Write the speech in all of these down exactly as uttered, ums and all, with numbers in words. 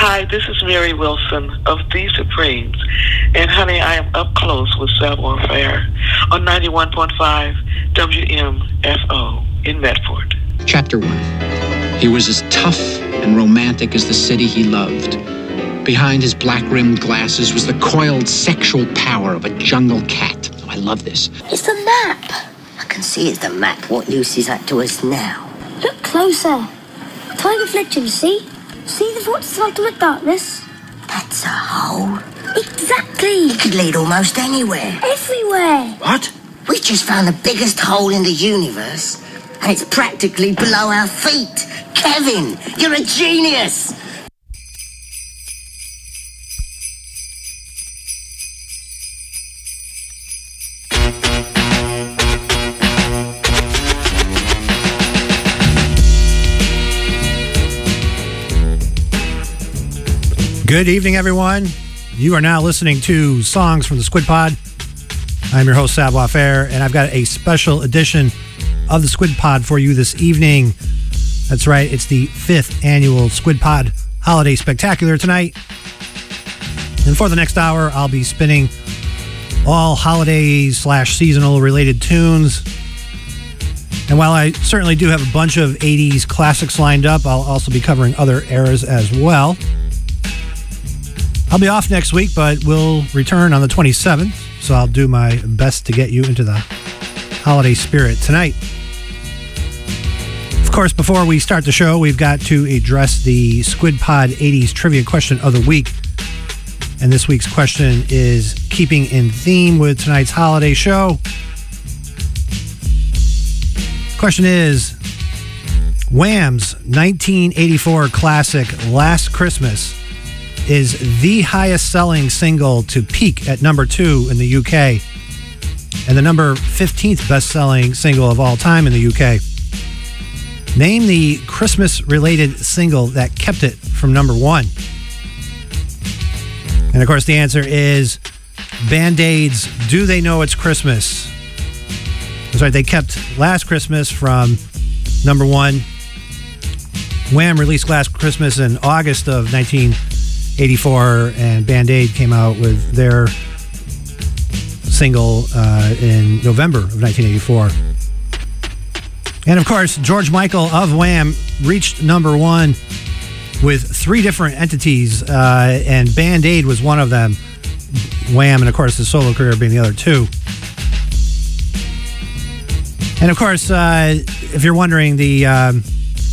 Hi, this is Mary Wilson of The Supremes. And honey, I am up close with Savoir Faire on ninety-one point five W M F O in Medford. Chapter one. He was as tough and romantic as the city he loved. Behind his black-rimmed glasses was the coiled sexual power of a jungle cat. Oh, I love this. It's the map. I can see it's the map. What use is that to us now? Look closer. Tiny reflection, see? See the vortex of ultimate darkness? That's a hole. Exactly. It could lead almost anywhere. Everywhere. What? We just found the biggest hole in the universe, and it's practically below our feet. Kevin, you're a genius. Good evening, everyone. You are now listening to Songs from the Squid Pod. I'm your host, Savoir Faire, and I've got a special edition of the Squid Pod for you this evening. That's right, it's the fifth annual Squid Pod Holiday Spectacular tonight. And for the next hour, I'll be spinning all holiday slash seasonal related tunes. And while I certainly do have a bunch of eighties classics lined up, I'll also be covering other eras as well. I'll be off next week, but we'll return on the twenty-seventh, so I'll do my best to get you into the holiday spirit tonight. Of course, before we start the show, we've got to address the Squid Pod eighties trivia question of the week. And this week's question is keeping in theme with tonight's holiday show. Question is, Wham's nineteen eighty-four classic Last Christmas is the highest selling single to peak at number two in the U K and the number fifteenth best selling single of all time in the U K. Name the Christmas related single that kept it from number one. And of course the answer is Band-Aid's Do They Know It's Christmas. That's right, they kept Last Christmas from number one. Wham released Last Christmas in August of nineteen eighty-four, and Band-Aid came out with their single uh, in November of nineteen eighty-four. And of course, George Michael of Wham reached number one with three different entities, uh, and Band-Aid was one of them. Wham, and of course, his solo career being the other two. And of course, uh, if you're wondering, the um,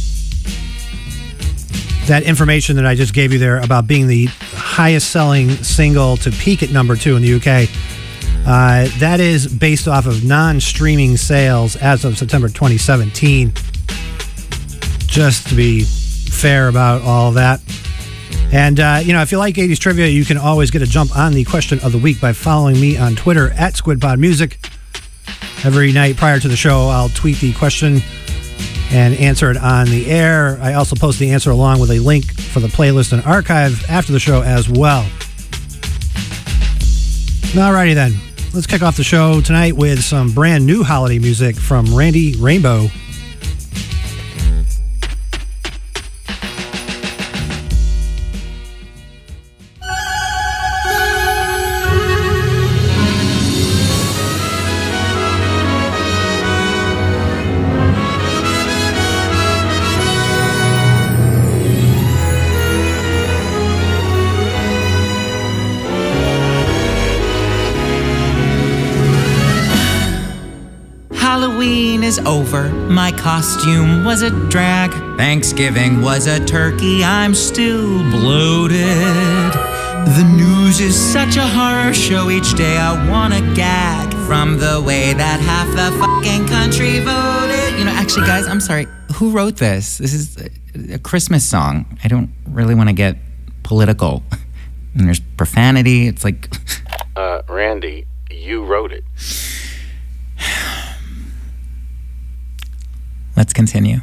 that information that I just gave you there about being the highest selling single to peak at number two in the U K, uh, that is based off of non-streaming sales as of September twenty seventeen. Just to be fair about all of that. And, uh, you know, if you like eighties trivia, you can always get a jump on the question of the week by following me on Twitter at SquidPodMusic. Every night prior to the show, I'll tweet the question and answer it on the air. I also post the answer along with a link for the playlist and archive after the show as well. Alrighty then, let's kick off the show tonight with some brand new holiday music from Randy Rainbow. Is over. My costume was a drag. Thanksgiving was a turkey. I'm still bloated. The news is such a horror show. Each day I wanna gag from the way that half the fucking country voted. You know, actually, guys, I'm sorry. Who wrote this? This is a, a Christmas song. I don't really want to get political. And there's profanity. It's like... Uh, Randy, you wrote it. Let's continue.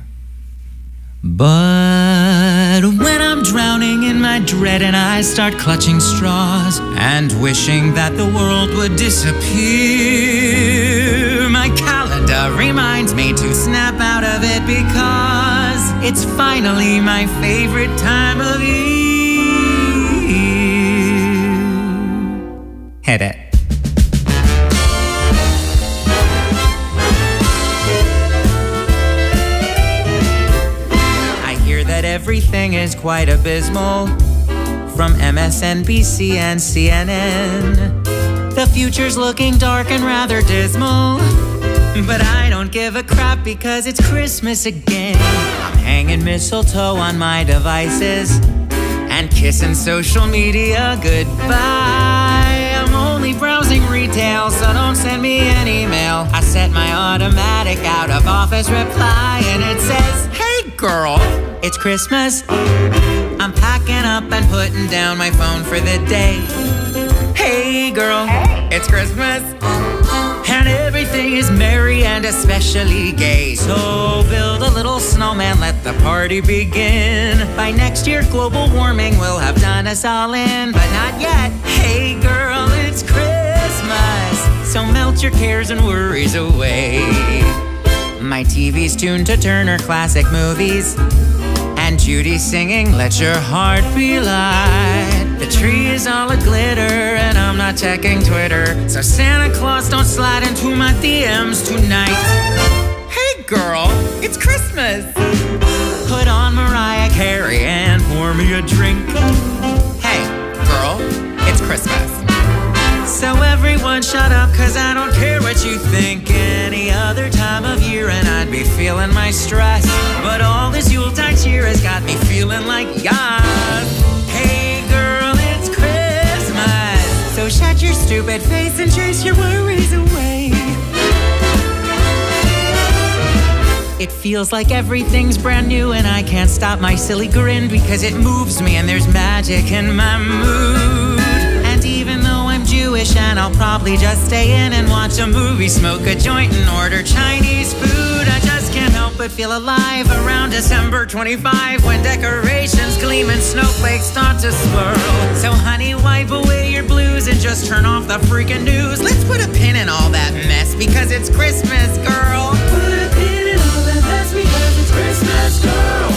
But when I'm drowning in my dread and I start clutching straws and wishing that the world would disappear, my calendar reminds me to snap out of it because it's finally my favorite time of year. is quite abysmal. From M S N B C and C N N, the future's looking dark and rather dismal. But I don't give a crap because it's Christmas again. I'm hanging mistletoe on my devices and kissing social media goodbye. I'm only browsing retail, so don't send me an email. I set my automatic out of office reply and it says, "Hey girl, it's Christmas." I'm packing up and putting down my phone for the day. Hey girl, it's Christmas. And everything is merry and especially gay. So build a little snowman, let the party begin. By next year, global warming will have done us all in. But not yet. Hey girl, it's Christmas. So melt your cares and worries away. My T V's tuned to Turner Classic Movies, and Judy singing, "Let Your Heart Be Light." The tree is all a glitter and I'm not checking Twitter, so Santa Claus don't slide into my D Ms tonight. Hey girl, it's Christmas. Put on Mariah Carey and pour me a drink. Hey girl, it's Christmas. So everyone shut up, cause I don't care what you think. Any other time of year and I'd be feeling my stress, but all this Yuletide cheer has got me feeling like yes. Hey girl, it's Christmas. So shut your stupid face and chase your worries away. It feels like everything's brand new and I can't stop my silly grin because it moves me and there's magic in my mood. And even though I'm Jewish and I'll probably just stay in and watch a movie, smoke a joint and order Chinese food, I just can't help but feel alive around December twenty-fifth when decorations gleam and snowflakes start to swirl. So honey, wipe away your blues and just turn off the freaking news. Let's put a pin in all that mess because it's Christmas, girl. Put a pin in all that mess because it's Christmas, girl.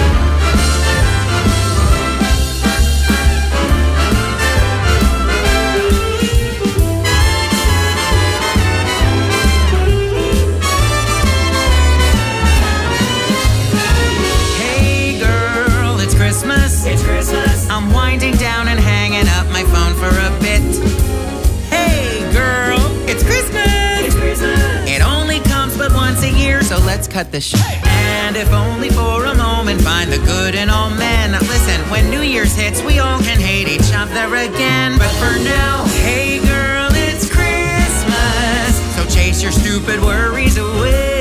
It's Christmas. I'm winding down and hanging up my phone for a bit. Hey girl, it's Christmas. It's Christmas. It only comes but once a year, so let's cut the shit. And if only for a moment, find the good in all men. Listen, when New Year's hits, we all can hate each other again. But for now, hey girl, it's Christmas. So chase your stupid worries away.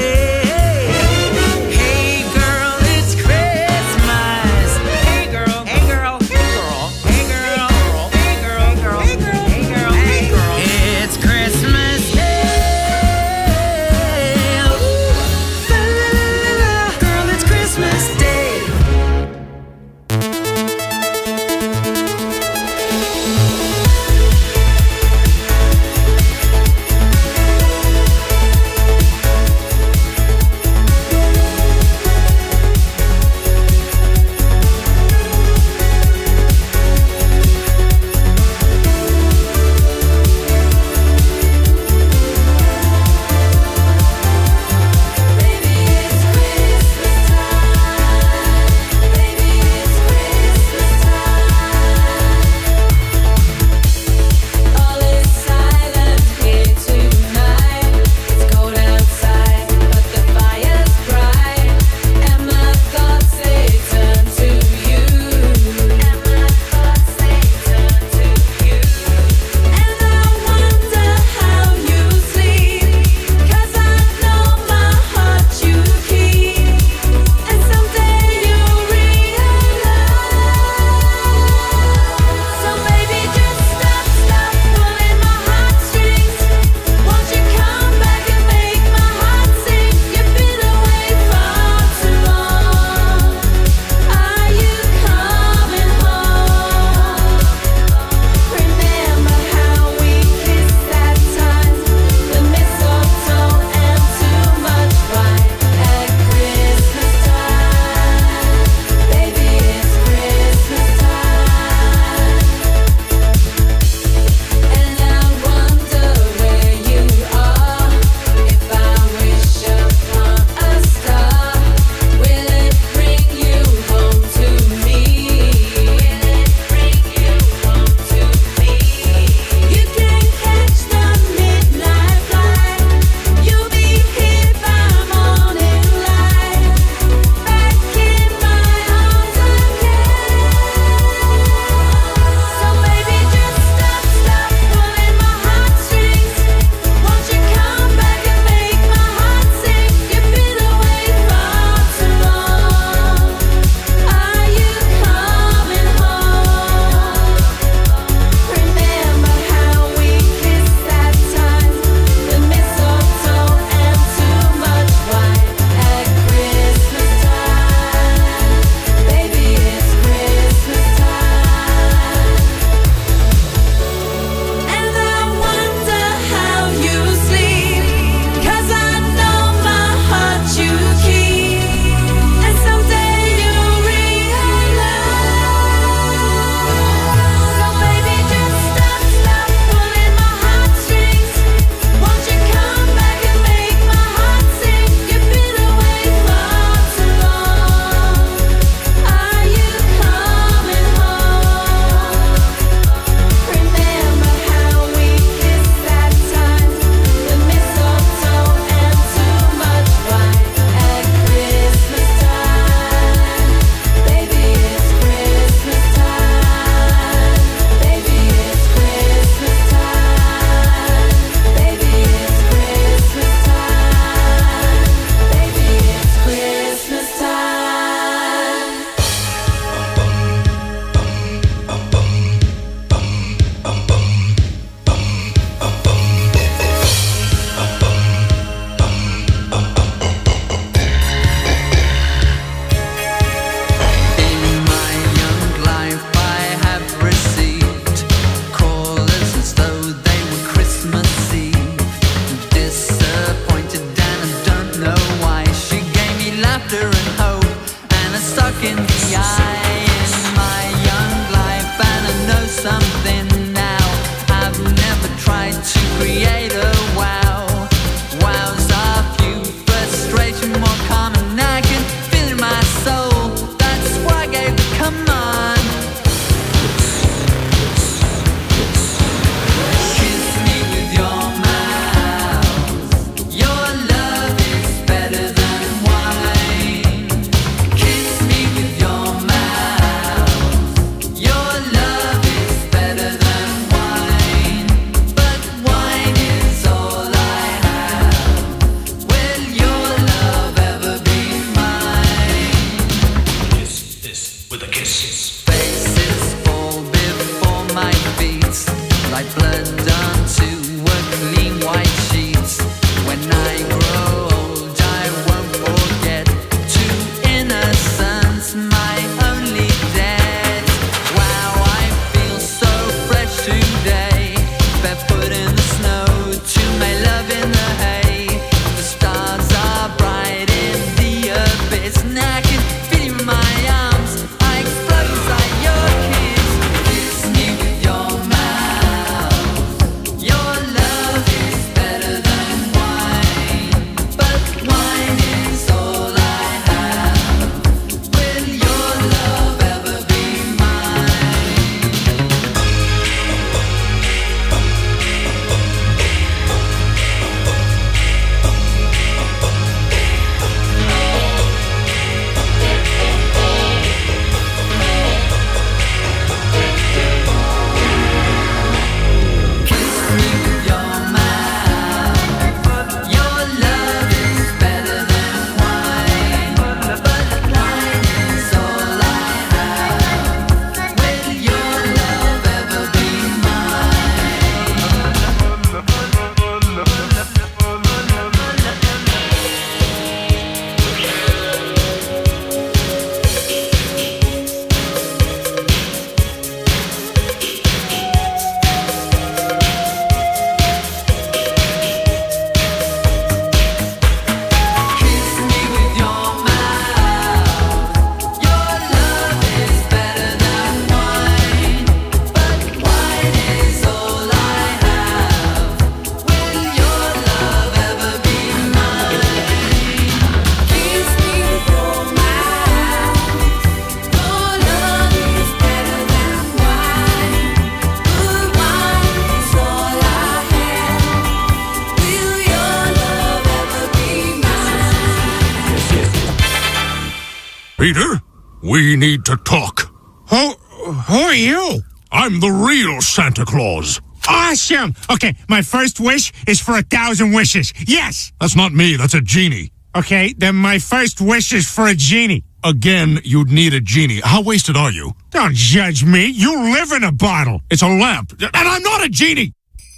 We need to talk. Who, who are you? I'm the real Santa Claus. Awesome. Okay, my first wish is for a thousand wishes. Yes. That's not me, that's a genie. Okay, then my first wish is for a genie. Again, you'd need a genie. How wasted are you? Don't judge me. You live in a bottle. It's a lamp, and I'm not a genie.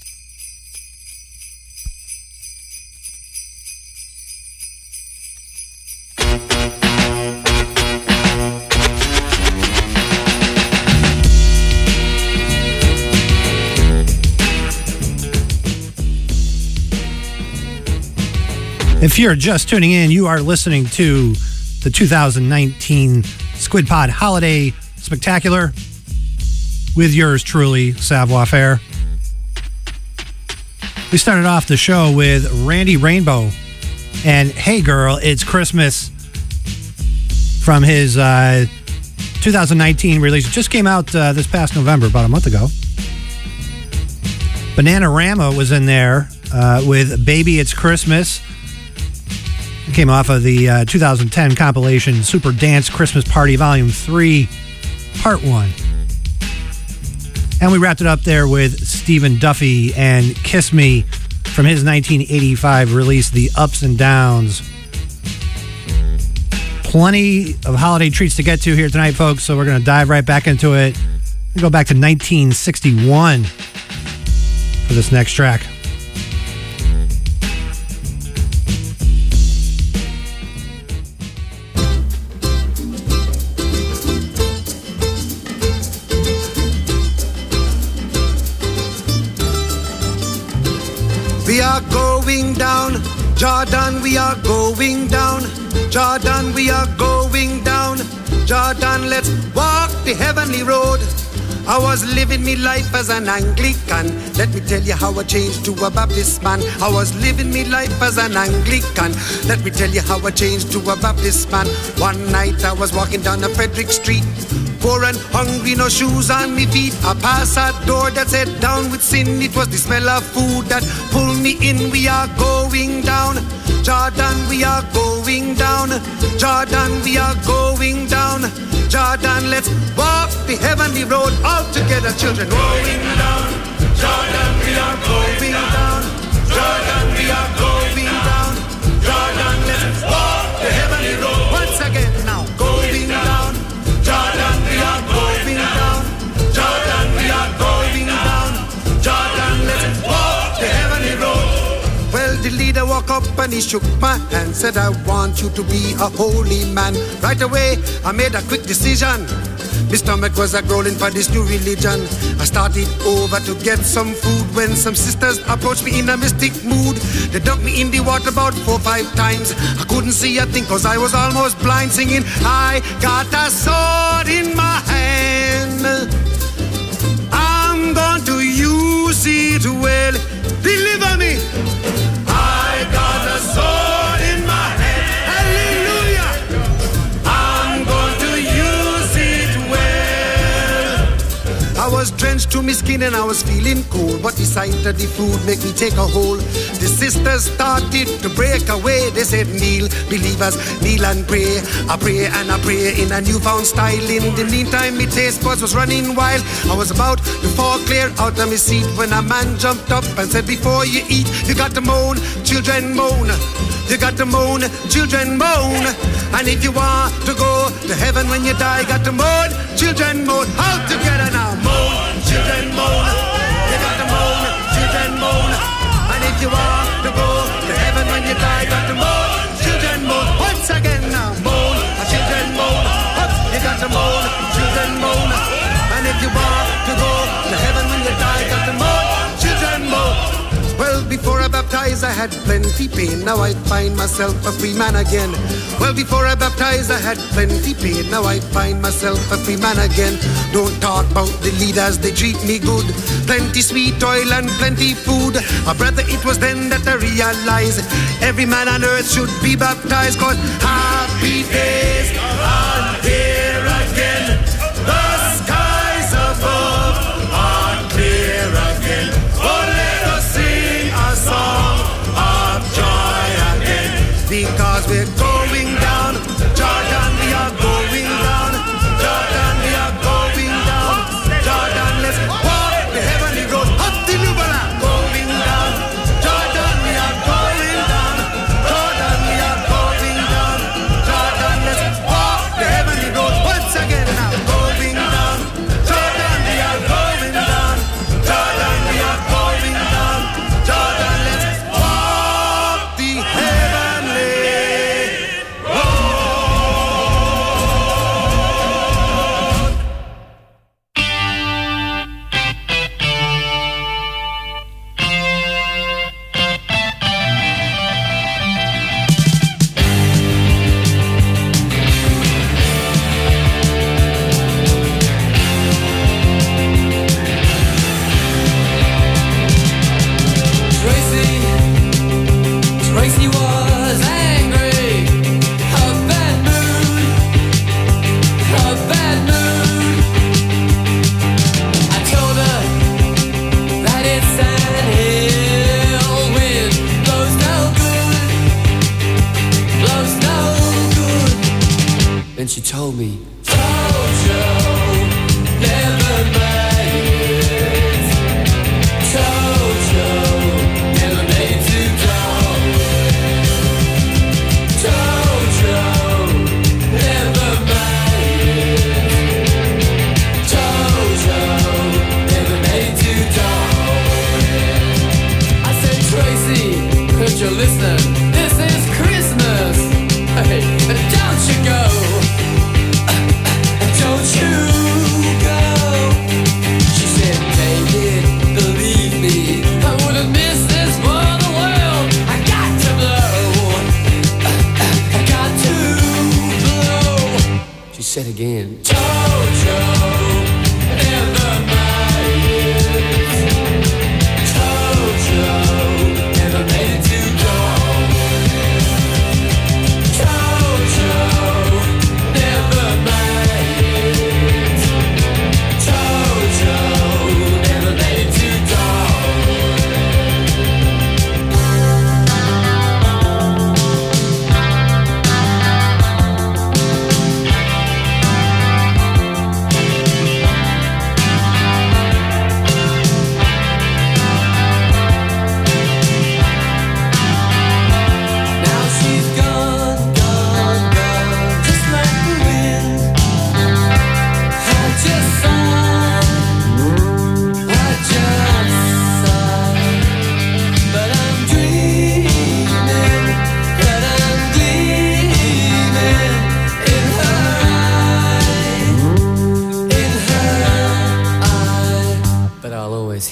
If you're just tuning in, you are listening to the two thousand nineteen Squid Pod Holiday Spectacular with yours truly, Savoir Faire. We started off the show with Randy Rainbow and Hey Girl, It's Christmas from his uh, two thousand nineteen release. It just came out uh, this past November, about a month ago. Bananarama was in there uh, with Baby, It's Christmas. It came off of the uh, two thousand ten compilation Super Dance Christmas Party Volume three, Part one. And we wrapped it up there with Stephen Duffy and Kiss Me from his nineteen eighty-five release, The Ups and Downs. Plenty of holiday treats to get to here tonight, folks, so we're going to dive right back into it. We go back to nineteen sixty-one for this next track. We are going down, Jordan, we are going down, Jordan, we are going down, Jordan, let's walk the heavenly road. I was living me life as an Anglican. Let me tell you how I changed to a Baptist man. I was living me life as an Anglican. Let me tell you how I changed to a Baptist man. One night I was walking down a Frederick Street, poor and hungry, no shoes on me feet. I passed a door that said down with sin. It was the smell of food that pulled me in. We are going down, Jordan, we are going down, Jordan, we are going down, Jordan, let's walk the heavenly road all together, children. Going down, Jordan, we are going down, Jordan, we are going down, Jordan, let's walk the heavenly road. Once again now, going down, Jordan, we are going down, Jordan, we are going down, Jordan, let's walk the heavenly road. Well, the leader walked up and he shook my hand, said, I want you to be a holy man. Right away, I made a quick decision. My stomach was a growling for this new religion. I started over to get some food when some sisters approached me in a mystic mood. They dumped me in the water about four or five times. I couldn't see a thing cause I was almost blind, singing, I got a sword in my hand, I'm going to use it well. Deliver me. I got a sword in my hand. Hallelujah. I'm going to use it well. I was drenched to my skin and I was feeling cold, but the sight of the food make me take a hold. The sisters started to break away. They said, kneel, believers, kneel and pray. I pray and I pray in a newfound style. In the meantime, my taste buds was running wild. I was about to fall clear out of my seat when a man jumped up and said, before you eat, you got to moan, children moan. You got to moan, children moan. And if you want to go to heaven when you die, got to moan, children moan. All together now, moan, children moan. You got to moan, children moan. And if you want to go to heaven when you die, got to moan, children moan. Once again now, moan, children moan. Up, you got to moan, children moan. And if you want to go to heaven when you die, got to moan, children moan. Well, before I baptized, I had plenty pain. Now I find myself a free man again. Well, before I baptized, I had plenty pain. Now I find myself a free man again. Don't talk about the leaders, they treat me good. Plenty sweet oil and plenty food. My brother, it was then that I realized every man on earth should be baptized. Cause happy days are here again. The skies above are clear again. Oh, let us sing a song of joy again. Because we're going down, Jordan, we are going down,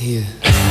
here.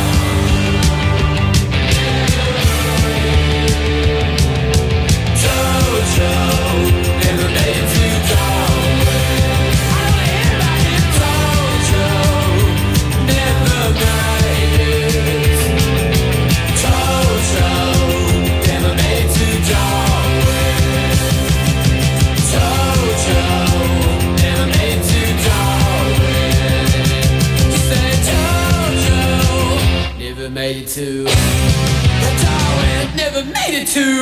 Made it to Darwin, never made it to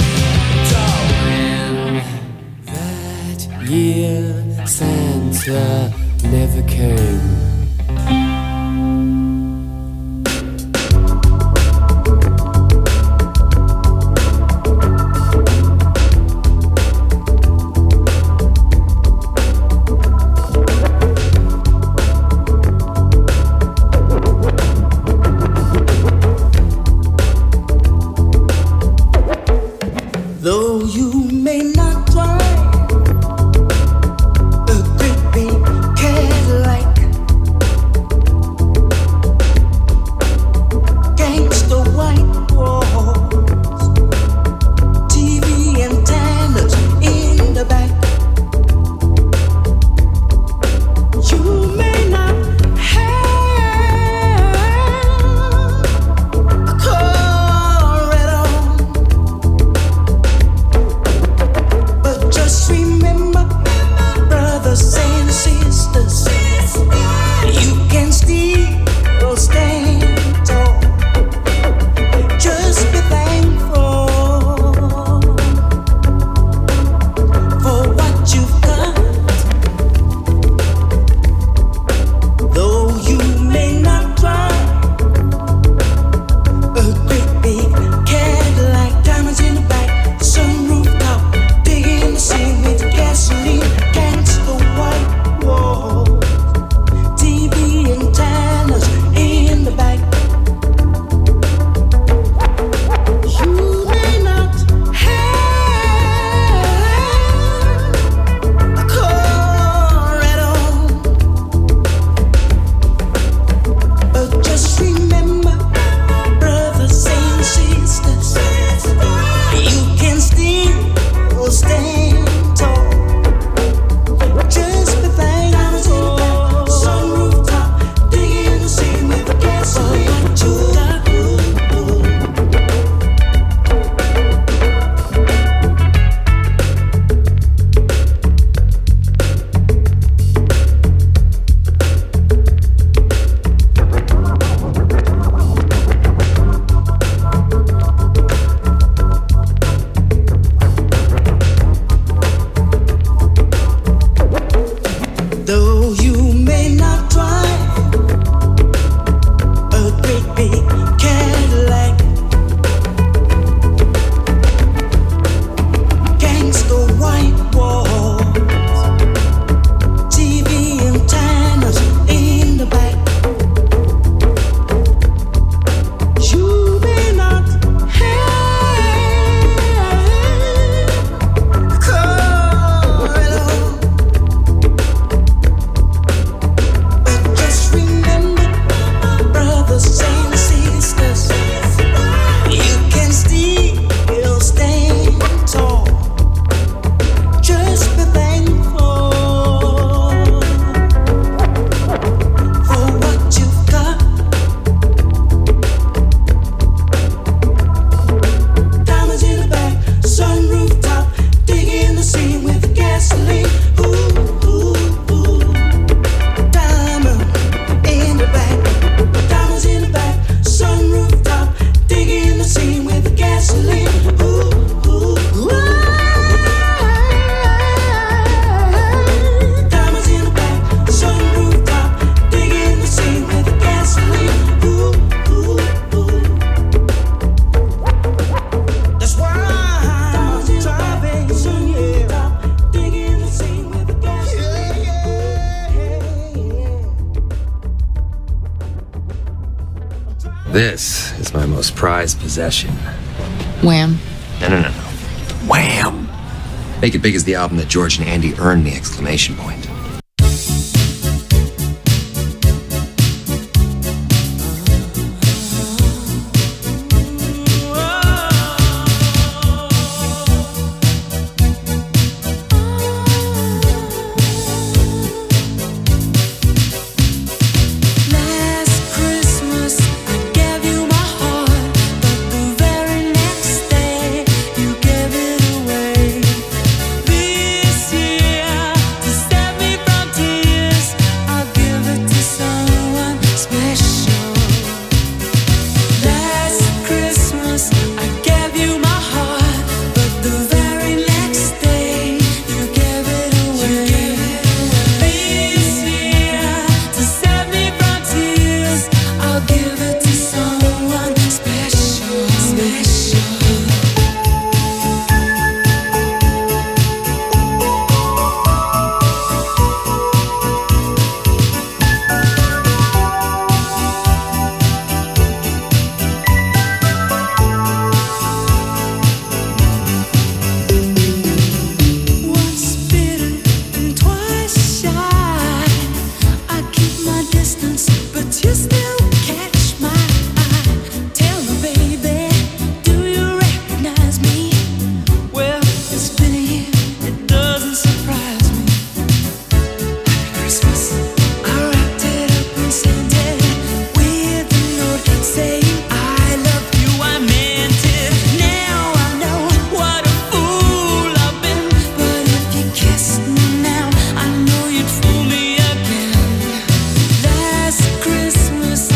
Darwin. That year Santa never came. Though you may not drive a great big Cadillac, gangsta white walls, T V antennas in the back. You may not have a car at all, but just remember, brothers and sisters, you can still stand tall. Just be thankful for what you've got. Though you may not drive a great big Cadillac, diamonds in the back, sunroof top, digging the scene with gasoline, gangsta white walls, T V antennas in the back. You may not have a car at all, but just remember, brothers and sisters, you can still stand tall. Just be thankful. Sunroof top, digging the scene with the gasoline. What you got? Though you may not drive a great big Cadillac, gangsta white walls, T V antennas in the back. You may not have a car at all, but just remember, brothers and sisters, you can still stand tall. Just be thankful for what you've got. Diamonds in the back, sunroof top, digging the scene with gasoline. Ooh, ooh, ooh. Diamond in the back, diamonds in the back, sunroof top, digging the scene with gasoline. Ooh, ooh, ooh. Diamonds in the back, sunroof top, digging the scene with gasoline. Ooh, ooh, ooh. That's why I'm driving, yeah, digging the scene with gasoline. This is my most prized possession. Wham. No, no, no, no. Wham! Make It Big is the album that George and Andy earned the exclamation point. Christmas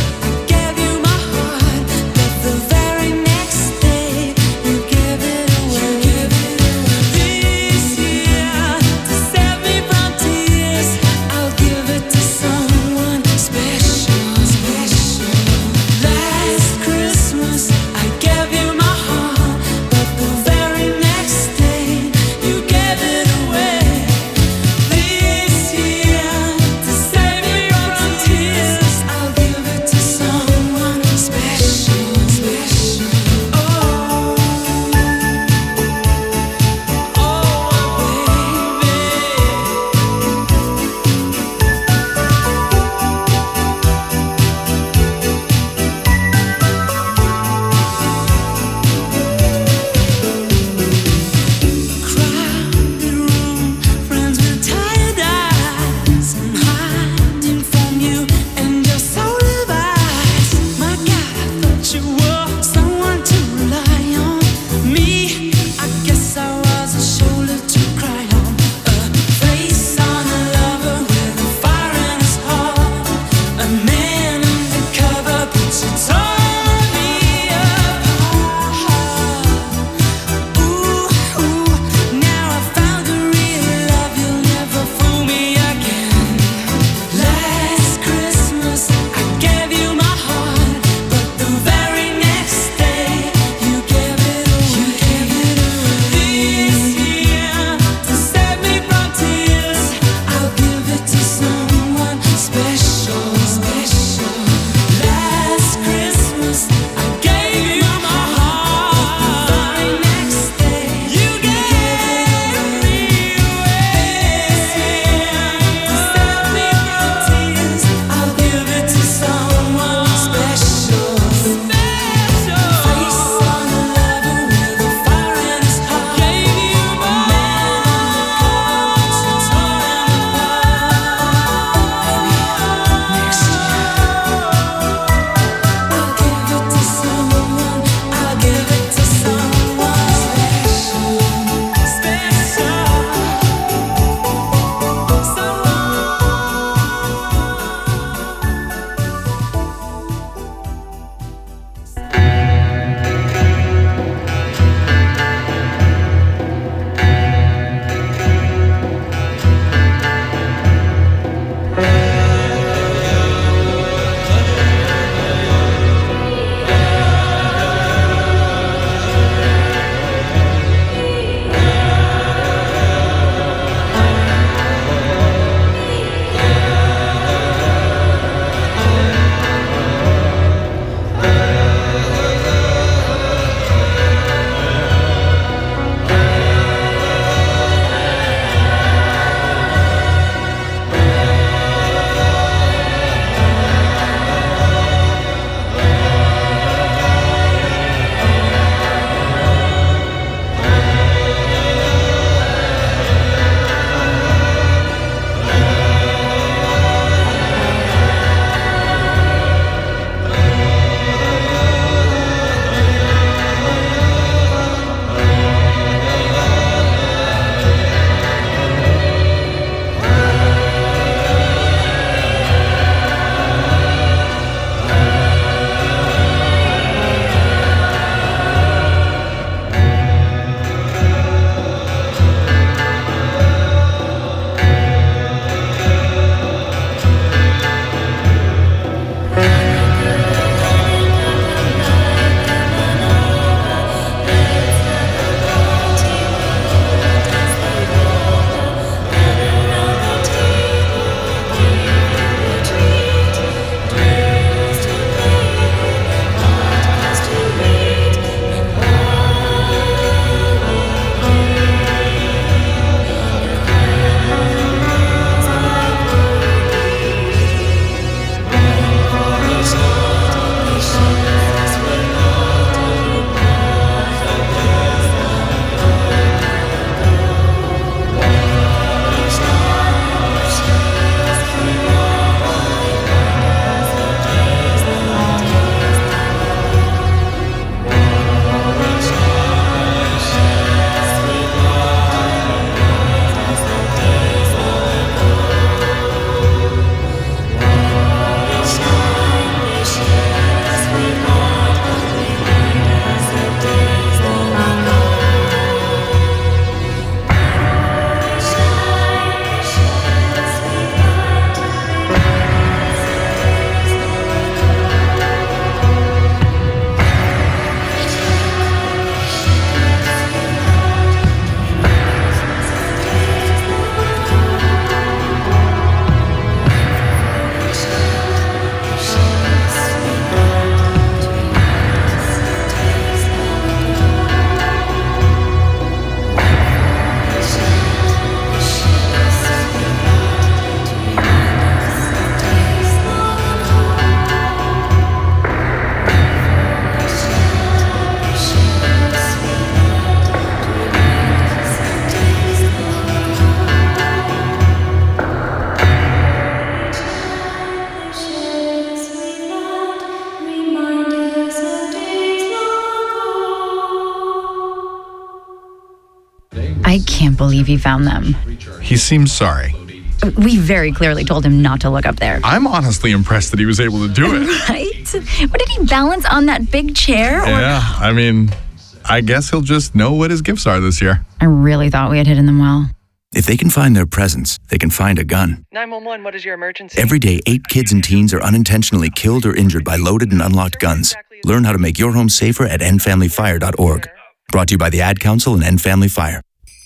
I can't believe he found them. He seems sorry. We very clearly told him not to look up there. I'm honestly impressed that he was able to do it. Right? What, did he balance on that big chair? Or... Yeah, I mean, I guess he'll just know what his gifts are this year. I really thought we had hidden them well. If they can find their presents, they can find a gun. nine one one, what is your emergency? Every day, eight kids and teens are unintentionally killed or injured by loaded and unlocked guns. Learn how to make your home safer at end family fire dot org. Brought to you by the Ad Council and End Family Fire.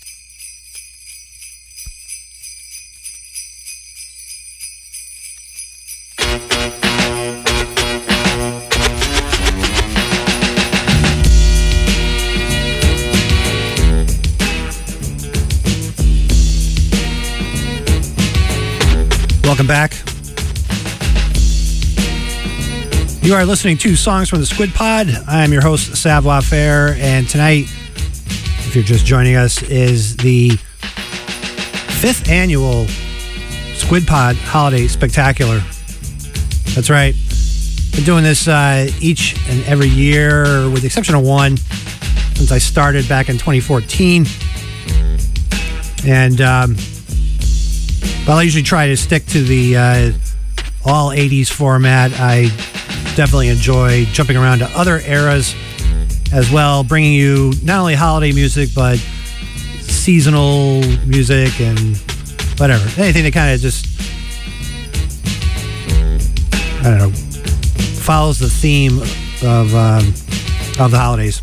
Welcome back. You are listening to Songs from the Squid Pod. I am your host, Savoir Faire, and tonight, if you're just joining us, is the fifth annual Squid Pod Holiday Spectacular. That's right. Been doing this uh, each and every year, with the exception of one, since I started back in twenty fourteen. And, um, well, I usually try to stick to the uh, all eighties format. I definitely enjoy jumping around to other eras as well, bringing you not only holiday music, but seasonal music and whatever. Anything that kind of just, I don't know, follows the theme of, um, of the holidays.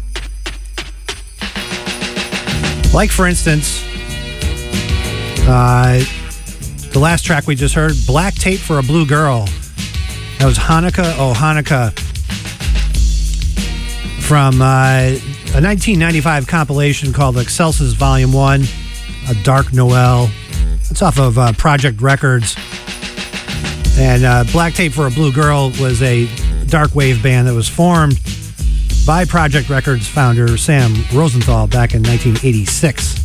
Like, for instance, uh, the last track we just heard, Black Tape for a Blue Girl. That was Hanukkah, oh Hanukkah, from uh, a nineteen ninety-five compilation called Excelsis Volume one, A Dark Noel. It's off of uh, Project Records. And uh, Black Tape for a Blue Girl was a dark wave band that was formed by Project Records founder Sam Rosenthal back in nineteen eighty-six.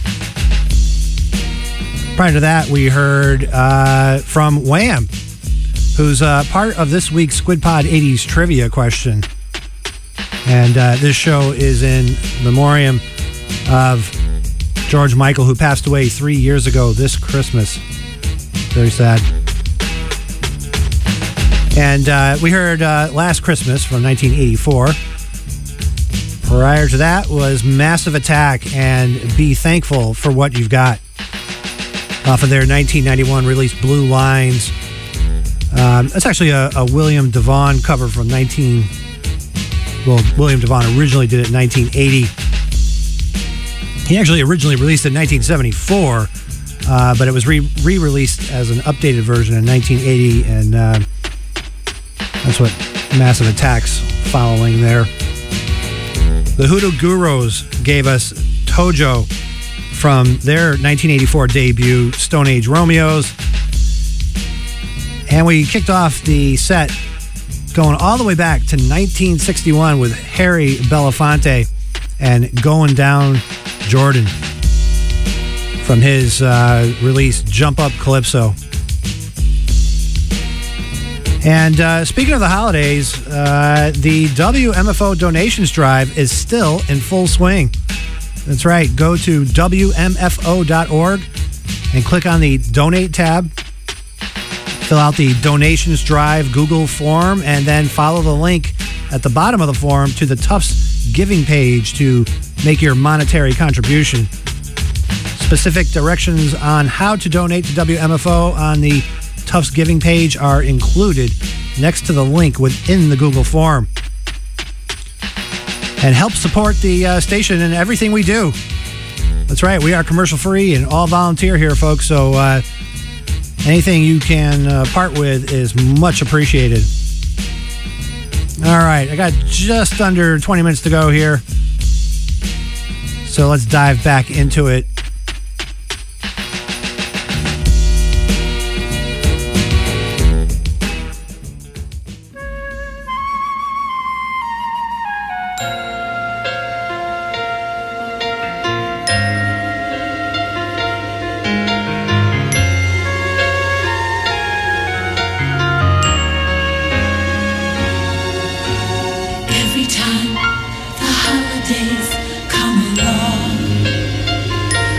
Prior to that, we heard uh, from Wham, who's uh, part of this week's Squid Pod eighties trivia question. And uh, this show is in memoriam of George Michael, who passed away three years ago this Christmas. Very sad. And uh, we heard uh, Last Christmas from nineteen eighty-four. Prior to that was Massive Attack and Be Thankful for What You've Got, off of their nineteen ninety-one release Blue Lines. Um, that's actually a, a William Devon cover from nineteen... Well, William Devon originally did it in nineteen eighty. He actually originally released it in nineteen seventy-four, uh, but it was re- re-released as an updated version in nineteen eighty, and uh, that's what Massive Attack's following there. The Hoodoo Gurus gave us Tojo from their nineteen eighty-four debut, Stone Age Romeos. And we kicked off the set going all the way back to nineteen sixty-one with Harry Belafonte and Going Down Jordan from his uh, release Jump Up Calypso. And uh, speaking of the holidays, uh, the W M F O donations drive is still in full swing. That's right. Go to W M F O dot org and click on the Donate tab. Fill out the Donations Drive Google form and then follow the link at the bottom of the form to the Tufts giving page to make your monetary contribution. Specific directions on how to donate to W M F O on the Tufts giving page are included next to the link within the Google form. And help support the uh, station and everything we do. That's right, we are commercial free and all volunteer here, folks, so uh, anything you can uh, part with is much appreciated. All right, I got just under twenty minutes to go here, so let's dive back into it. Every time the holidays come along,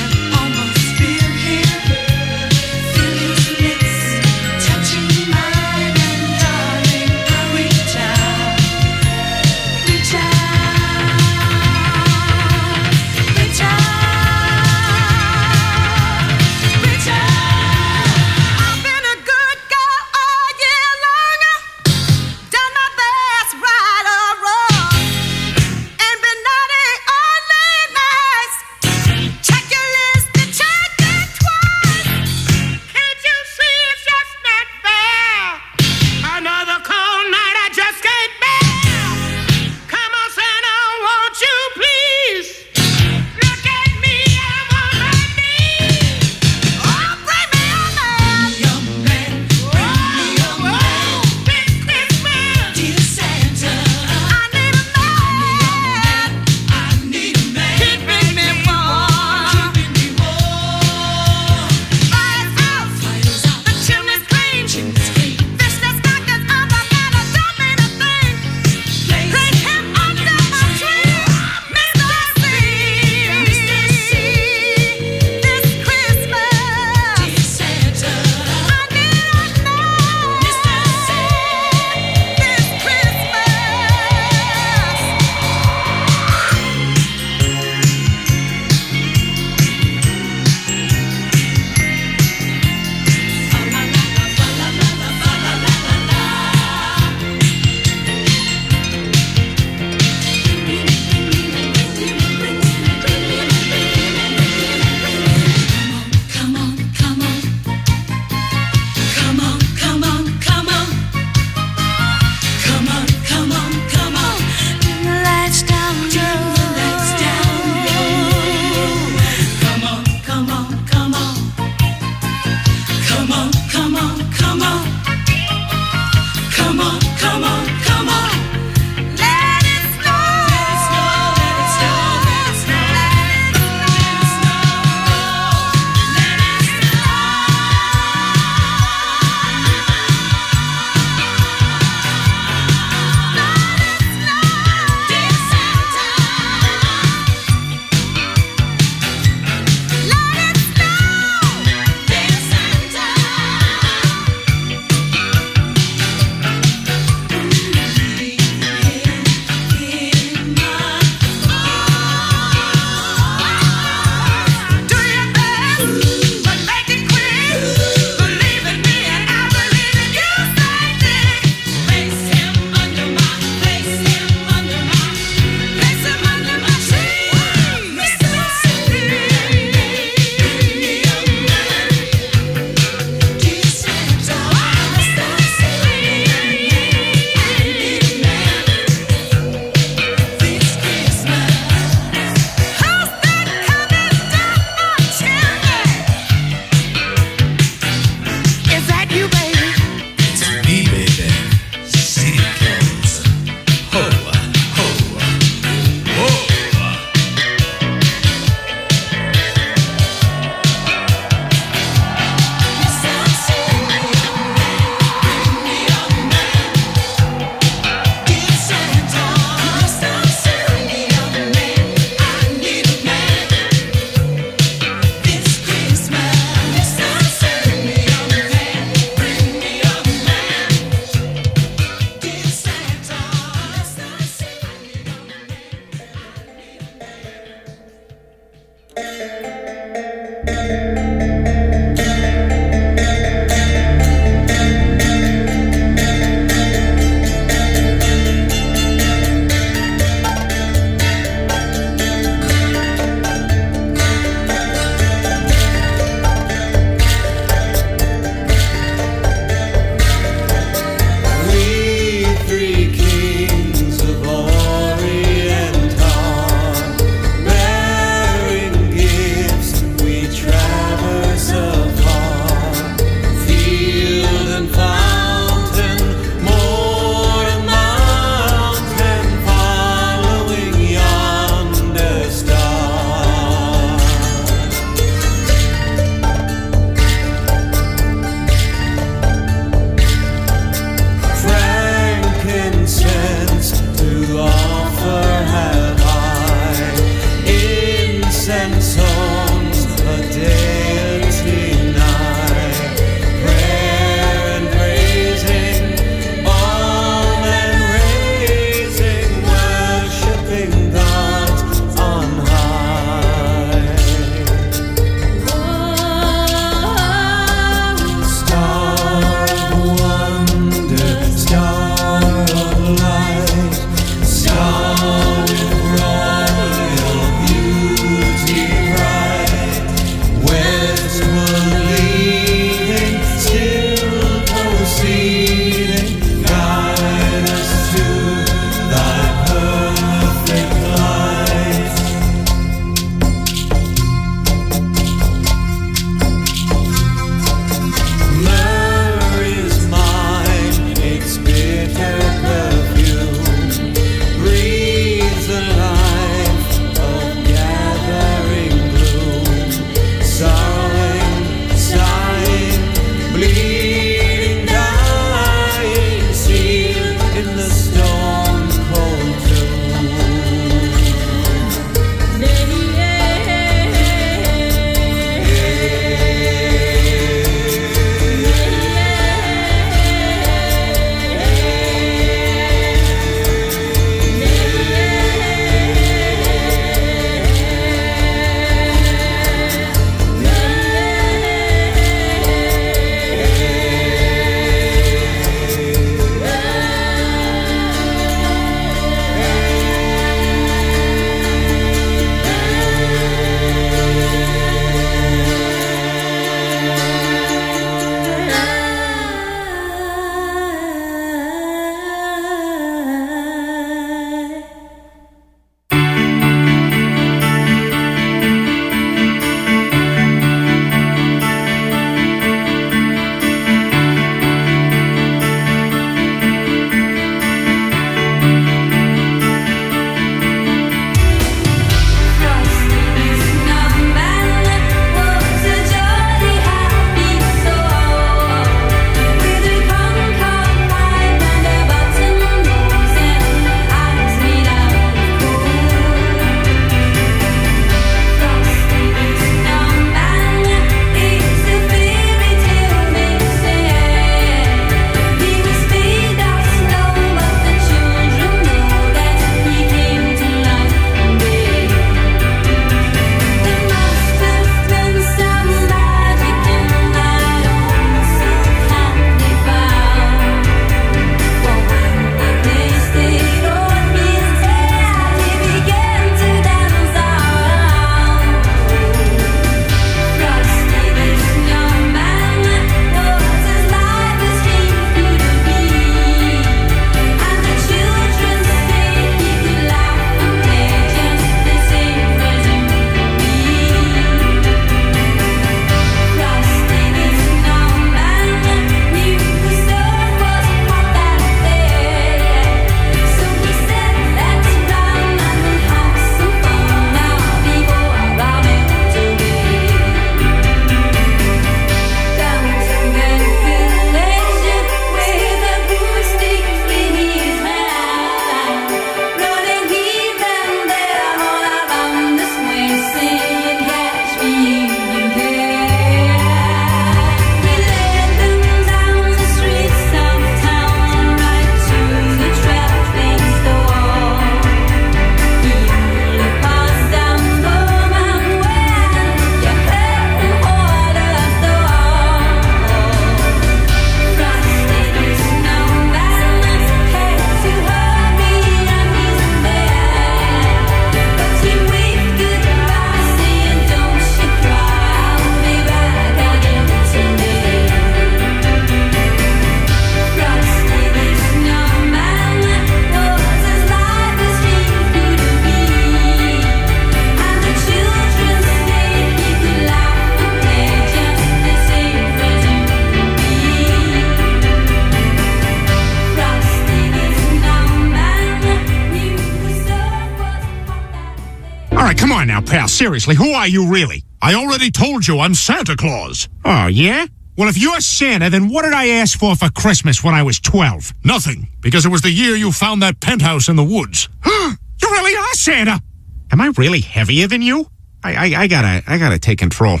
right, come on now, pal. Seriously, who are you really? I already told you I'm Santa Claus. Oh, yeah? Well, if you're Santa, then what did I ask for for Christmas when I was twelve? Nothing, because it was the year you found that penthouse in the woods. You really are Santa! Am I really heavier than you? I, I, I gotta, I gotta take control.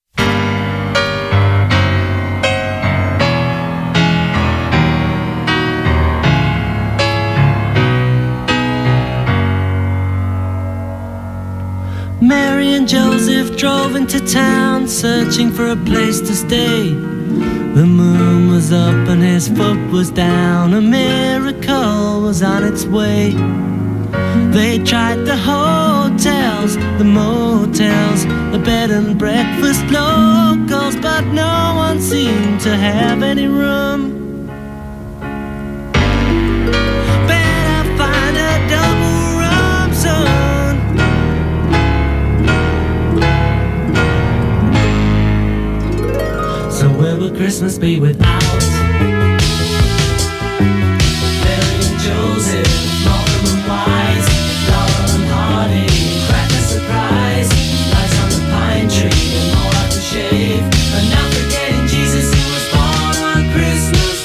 Mary and Joseph drove into town, searching for a place to stay. The moon was up and his foot was down. A miracle was on its way. They tried the hotels, the motels, the bed and breakfast locals, but no one seemed to have any room. Better find a double room, son. So where will Christmas be without Mary and Joseph, Malcolm and Wise, Laurel and Hardy, Cracker Surprise, lights on the pine tree, and more aftershave, and not forgetting Jesus who was born on Christmas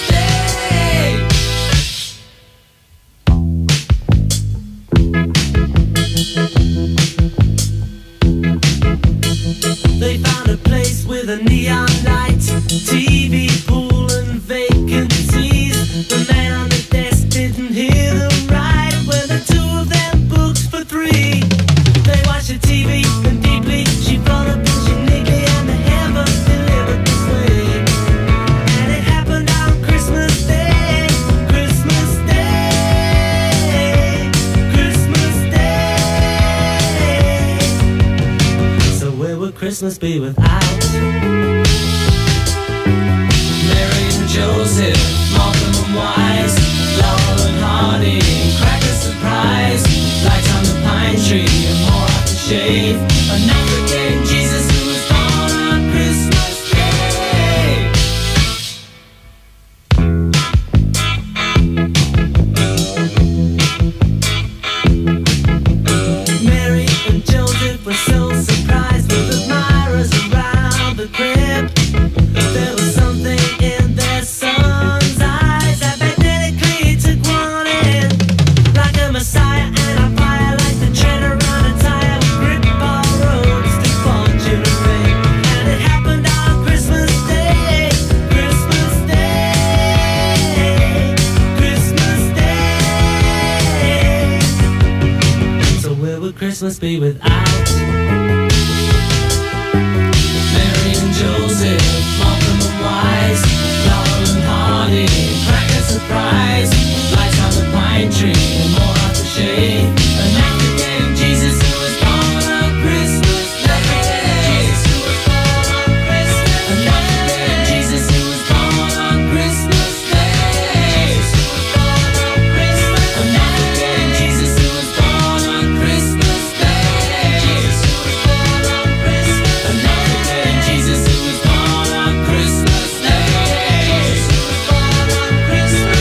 Day. They found a place with a neon light, T V, pool, and vacancies. The man on the desk didn't hear them right when the two of them booked for three. They watched the T V and deeply she brought up neatly, and the heaven delivered this way. And it happened on Christmas Day, Christmas Day, Christmas Day. So where would Christmas be without Joseph, Malcolm and Wise, Laurel and Hardy, Cracker Surprise, lights on the pine tree, and more aftershave, and not forgetting Jesus who was born on Christmas Day. Mary and Joseph were so surprised with admirers around the crib. There was something in their son's eyes that magnetically took one in, like a messiah and a fire, like the tread around a tire, grip all roads to fortune and fame. And it happened on Christmas Day, Christmas Day, Christmas Day. So where would Christmas be without Mary and Joseph, Malcolm and Wise, Laurel and Hardy, Cracker Surprise, lights on the pine tree, and more aftershave, and not forgetting Jesus who was born on Christmas Day. Jesus who was born on Christmas Day. And not forgetting Jesus who was born on Christmas Day. Jesus who was born on Christmas. And not forgetting Jesus who was born on Christmas Day. Jesus who was born on Christmas. And not forgetting Jesus who was born on Christmas Day. Jesus who was born on Christmas.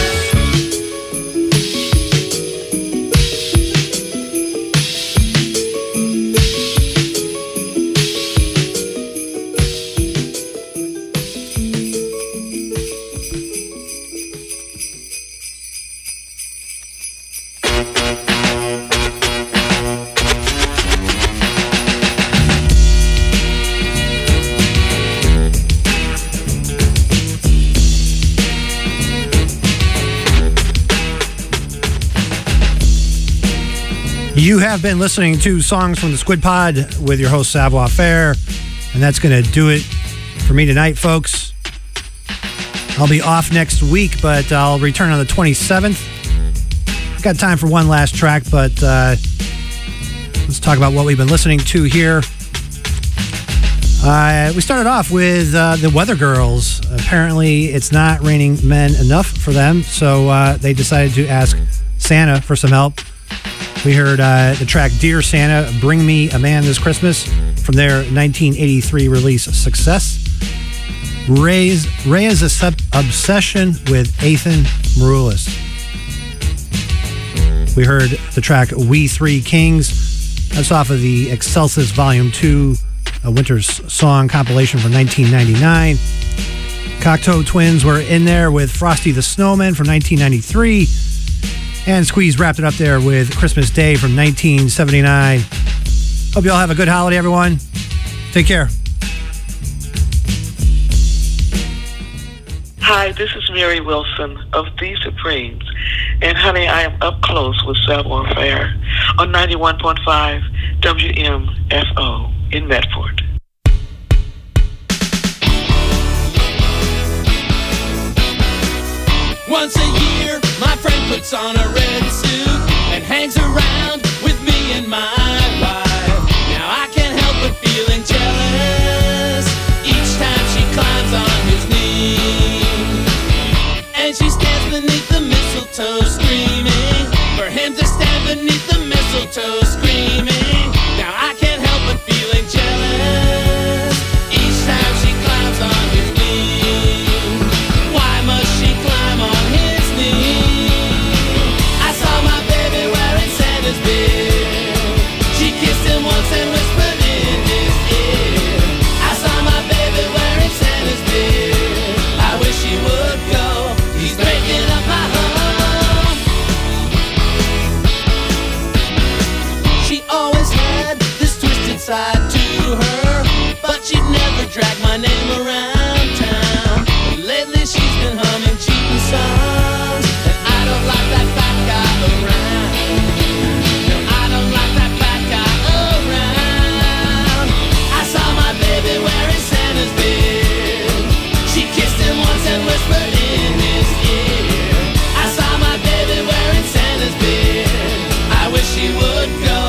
You have been listening to Songs from the Squid Pod with your host, Savoir Faire, and that's going to do it for me tonight, folks. I'll be off next week, but I'll return on the twenty-seventh. Got time for one last track, but uh, let's talk about what we've been listening to here. Uh, we started off with uh, the Weather Girls. Apparently, it's not raining men enough for them, so uh, they decided to ask Santa for some help. We heard uh, the track Dear Santa, Bring Me a Man This Christmas from their nineteen eighty-three release Success. Ray's, Ray's Obsession with Ethan Maroulis. We heard the track We Three Kings That's off of the Excelsis Volume two, a Winter's Song compilation from nineteen ninety-nine. Cocteau Twins were in there with Frosty the Snowman from nineteen ninety-three. And Squeeze wrapped it up there with Christmas Day from nineteen seventy-nine. Hope you all have a good holiday, everyone. Take care. Hi, this is Mary Wilson of The Supremes. And honey, I am up close with Savoir Faire on ninety-one point five W M F O in Medford. Once a year, my friend puts on a red suit and hangs around with me and my wife. Now I can't help but feeling jealous each time she climbs on his knee. And she stands beneath the mistletoe screaming for him to stand beneath the mistletoe screaming. Now I can't help but feeling jealous each time she climbs on his knee. Why must she climb on his knee? I saw my baby wearing Santa's beard. She kissed him once and whispered in his ear. I saw my baby wearing Santa's beard. I wish he would go. He's breaking up my home. She always had this twisted side to her, but she'd never drag my name